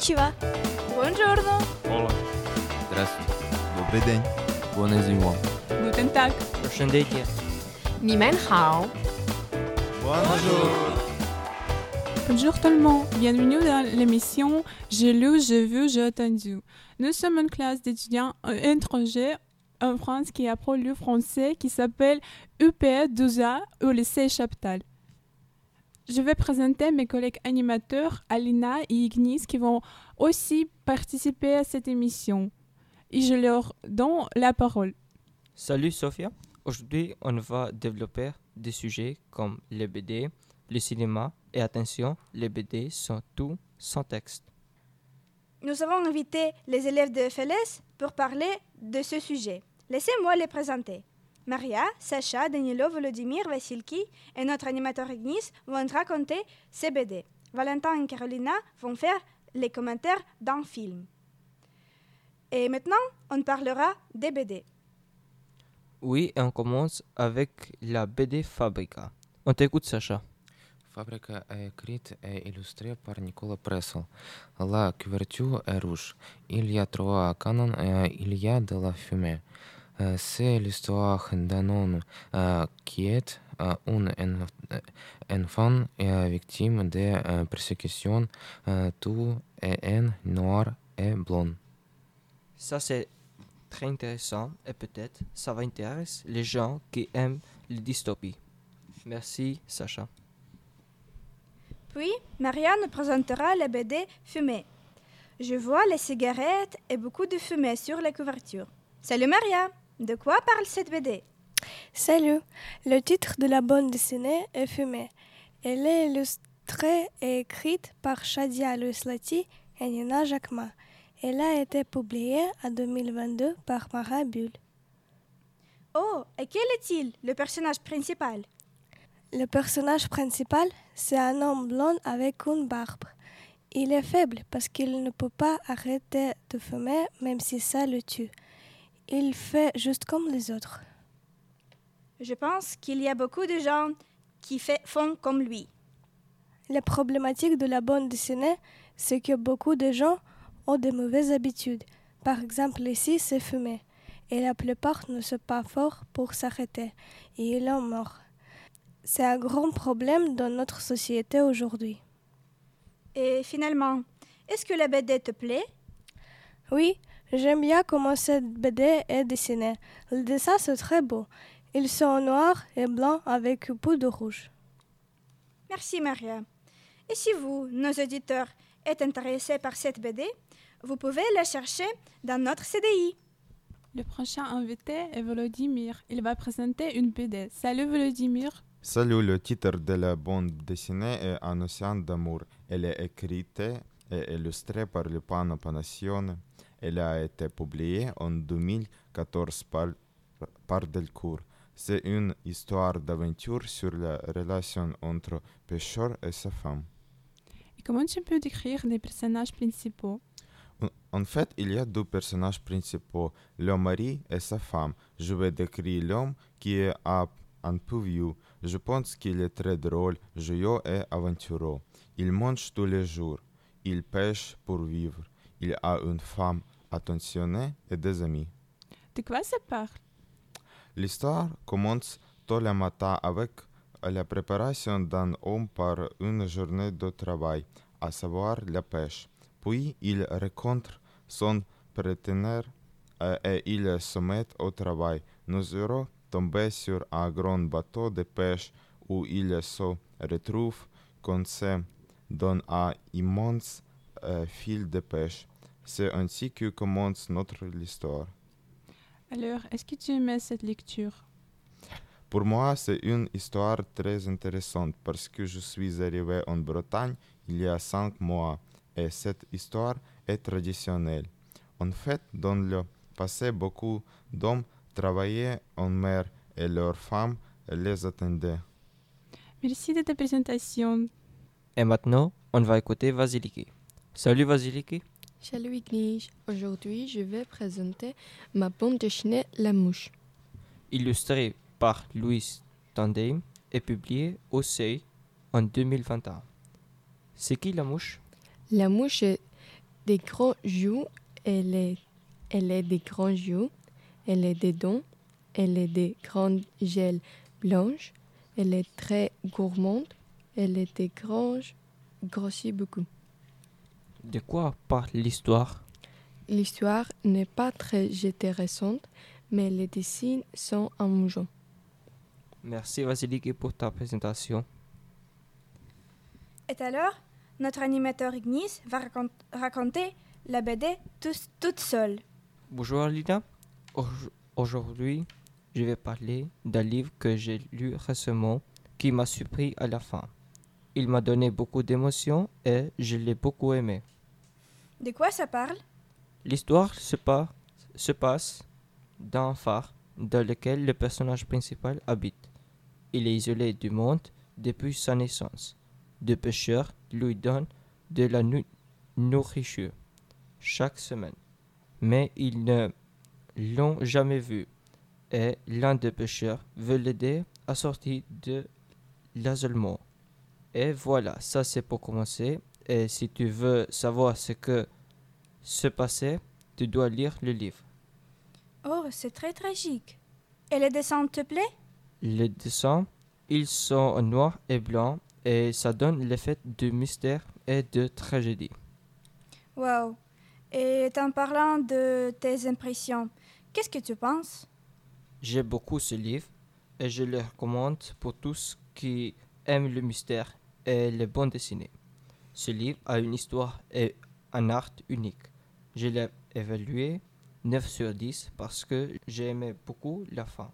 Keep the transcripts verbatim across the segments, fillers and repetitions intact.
Konnichiwa. Buongiorno. Hola. Здравствуйте. Добрый день. Bună ziua. Guten Tag. Прощандейте. Ni men hao. Bonjour. Bonjour tout le monde. Bienvenue dans l'émission J'ai lu, j'ai vu, j'ai entendu. Nous sommes une classe d'étudiants étrangers en France qui apprend le français qui s'appelle U P douze A au lycée Chaptal. Je vais présenter mes collègues animateurs Alina et Ignis qui vont aussi participer à cette émission. Et je leur donne la parole. Salut Sophia. Aujourd'hui, on va développer des sujets comme les B D, le cinéma et attention, les B D sont tous sans texte. Nous avons invité les élèves de F L S pour parler de ce sujet. Laissez-moi les présenter. Maria, Sacha, Danilo, Volodymyr, Vassilki et notre animateur Ignis vont raconter ces B D. Valentin et Carolina vont faire les commentaires d'un film. Et maintenant, on parlera des B D. Oui, et on commence avec la B D Fabrica. On t'écoute Sacha. Fabrica est écrite et illustrée par Nicolas Pressel. La couverture est rouge. Il y a trois canons et il y a de la fumée. Euh, C'est l'histoire d'un homme euh, qui est euh, un enf- enfant et victime de euh, persécutions. Euh, tout est en noir et blond. Ça, c'est très intéressant et peut-être ça va intéresser les gens qui aiment les dystopies. Merci Sacha. Puis, Maria nous présentera les B D fumée. Je vois les cigarettes et beaucoup de fumée sur la couverture. Salut Maria, de quoi parle cette B D? Salut, le titre de la bande dessinée est Fumée. Elle est illustrée et écrite par Shadia Louislati et Nina Jacquemin. Elle a été publiée en deux mille vingt-deux par Mara Bull. Oh, et quel est-il, le personnage principal? Le personnage principal, c'est un homme blond avec une barbe. Il est faible parce qu'il ne peut pas arrêter de fumer même si ça le tue. Il fait juste comme les autres. Je pense qu'il y a beaucoup de gens qui fait, font comme lui. La problématique de la bande dessinée, c'est que beaucoup de gens ont de mauvaises habitudes. Par exemple, ici, c'est fumer. Et la plupart ne sont pas forts pour s'arrêter. Et ils en meurent. C'est un grand problème dans notre société aujourd'hui. Et finalement, est-ce que la B D te plaît? Oui, j'aime bien comment cette B D est dessinée. Le dessin, c'est très beau. Ils sont noirs et blancs avec un peu de rouge. Merci Maria. Et si vous, nos auditeurs, êtes intéressés par cette B D, vous pouvez la chercher dans notre C D I. Le prochain invité est Volodymyr. Il va présenter une B D. Salut Volodymyr. Salut, le titre de la bande dessinée est Un océan d'amour. Elle est écrite et illustrée par le Pano Panassion. Elle a été publiée en deux mille quatorze par, par Delcourt. C'est une histoire d'aventure sur la relation entre pêcheur et sa femme. Et comment tu peux décrire les personnages principaux? En- En fait, il y a deux personnages principaux, le mari et sa femme. Je vais décrire l'homme qui est un un peu vieux. Je pense qu'il est très drôle, joyeux et aventureux. Il mange tous les jours. Il pêche pour vivre. Il a une femme attentionnée et des amis. De quoi ça parle? L'histoire commence tôt le matin avec la préparation d'un homme par une journée de travail, à savoir la pêche. Puis il rencontre son partenaire euh, et ils se mettent au travail. Nous heureux tombés sur un grand bateau de pêche où ils se retrouvent coincés dans un immense euh, fil de pêche. C'est ainsi que commence notre histoire. Alors, est-ce que tu aimais cette lecture? Pour moi, c'est une histoire très intéressante parce que je suis arrivé en Bretagne il y a cinq mois et cette histoire est traditionnelle. En fait, dans le passé, beaucoup d'hommes travaillaient en mer et leurs femmes les attendaient. Merci de ta présentation. Et maintenant, on va écouter Vasiliki. Salut Vasiliki. Salut Ignis. Aujourd'hui, je vais présenter ma bande dessinée La Mouche. Illustré par Louis Tandem et publié au Seuil en deux mille vingt et un. C'est qui la mouche? La mouche est des gros joues, elle est, elle est des grands joues, elle est des dents, elle est des grandes gels blanches, elle est très gourmande, elle est des granges, grossit beaucoup. De quoi parle l'histoire? L'histoire n'est pas très intéressante, mais les dessins sont amusants. Merci Vasiliki pour ta présentation. Et alors, notre animateur Ignis va racon- raconter la B D tous- toute seule. Bonjour Lina. Au- Aujourd'hui, je vais parler d'un livre que j'ai lu récemment qui m'a surpris à la fin. Il m'a donné beaucoup d'émotions et je l'ai beaucoup aimé. De quoi ça parle? L'histoire se, pa- se passe dans un phare dans lequel le personnage principal habite. Il est isolé du monde depuis sa naissance. Deux pêcheurs lui donnent de la nu- nourriture chaque semaine, mais ils ne l'ont jamais vu et l'un des pêcheurs veut l'aider à sortir de l'isolement. Et voilà, ça c'est pour commencer. Et si tu veux savoir ce que se passait, tu dois lire le livre. Oh, c'est très tragique. Et les dessins te plaît? Les dessins, ils sont en noir et blanc et ça donne l'effet de mystère et de tragédie. Wow. Et en parlant de tes impressions, qu'est-ce que tu penses? J'aime beaucoup ce livre et je le recommande pour tous qui aiment le mystère et les bandes dessinées. Ce livre a une histoire et un art unique. Je l'ai évalué neuf sur dix parce que j'ai aimé beaucoup la fin.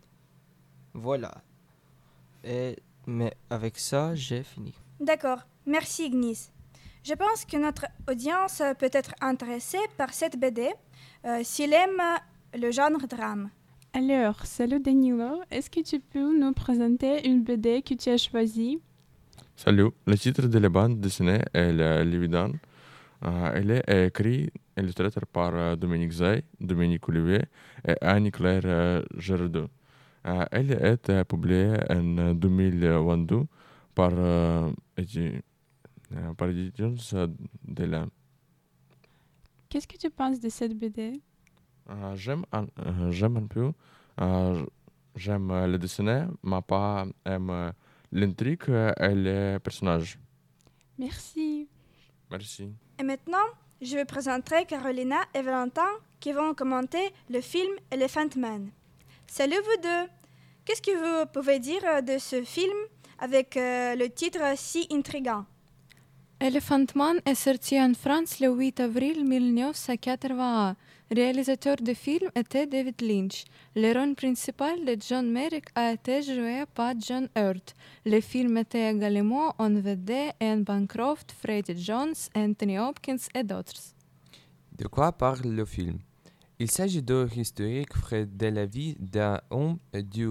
Voilà. Et, mais avec ça, j'ai fini. D'accord. Merci Ignis. Je pense que notre audience peut être intéressée par cette B D euh, s'il aime le genre drame. Alors, salut Danilo, est-ce que tu peux nous présenter une B D que tu as choisie? Salut, le titre de la bande dessinée est Le Lévidan. Euh, elle est écrite et illustrée par euh, Dominique Zay, Dominique Olivier et Annie-Claire euh, Geraudot. Euh, elle est euh, publiée en deux mille vingt-deux par euh, Edi- euh, par Editions de la. Qu'est-ce que tu penses de cette B D? Euh, j'aime, un, euh, j'aime un peu. Euh, j'aime euh, le dessin, mais pas aime euh, l'intrigue euh, et les personnages. Merci. Merci. Et maintenant, je vais présenter Carolina et Valentin qui vont commenter le film Elephant Man. Salut vous deux! Qu'est-ce que vous pouvez dire de ce film avec euh, le titre si intriguant? Elephant Man est sorti en France le huit avril mille neuf cent quatre-vingt-un. Réalisateur du film était David Lynch. Le rôle principal de John Merrick a été joué par John Hurt. Le film était également en vedette Anne Bancroft, Freddie Jones, Anthony Hopkins et d'autres. De quoi parle le film? Il s'agit d'un historique frais de la vie d'un homme du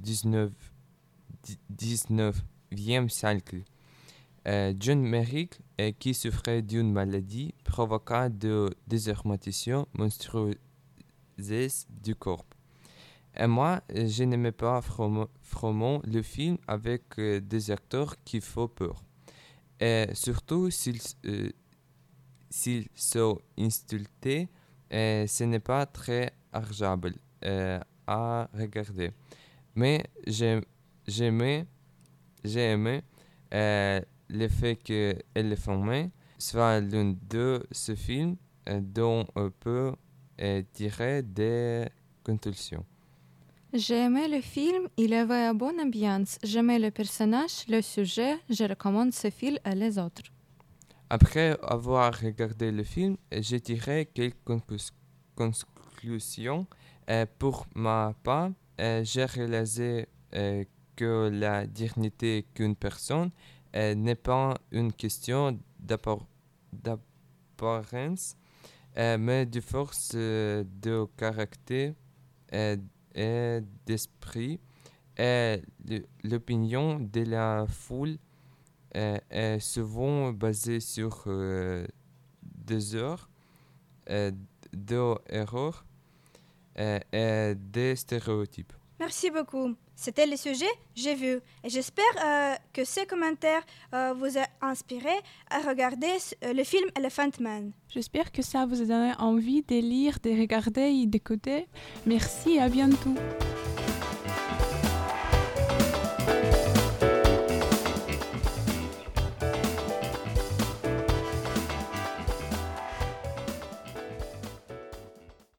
dix-neuvième siècle, euh, John Merrick, euh, qui souffrait d'une maladie provoquant de déformations monstrueuses du corps. Et moi, je n'aimais pas vraiment le film avec euh, des acteurs qui font peur. Et surtout s'ils, euh, s'ils sont insultés, et ce n'est pas très agréable euh, à regarder. Mais j'ai, j'aimais, j'ai aimé euh, le fait que Elephant Man soit l'un de ces films euh, dont on peut euh, tirer des conclusions. J'ai aimé le film, il avait une bonne ambiance. J'aimais le personnage, le sujet, je recommande ce film à les autres. Après avoir regardé le film, j'ai tiré quelques conclus- conclusions. Euh, pour ma part, euh, j'ai réalisé euh, que la dignité qu'une personne euh, n'est pas une question d'appar- d'apparence, euh, mais de force euh, de caractère euh, et d'esprit. Et le- l'opinion de la foule euh, est souvent basée sur euh, des heures, euh, des erreurs euh, et des stéréotypes. Merci beaucoup. C'était le sujet J'ai vu. Et j'espère euh, que ces commentaires euh, vous ont inspiré à regarder euh, le film Elephant Man. J'espère que ça vous a donné envie de lire, de regarder et d'écouter. Merci et à bientôt.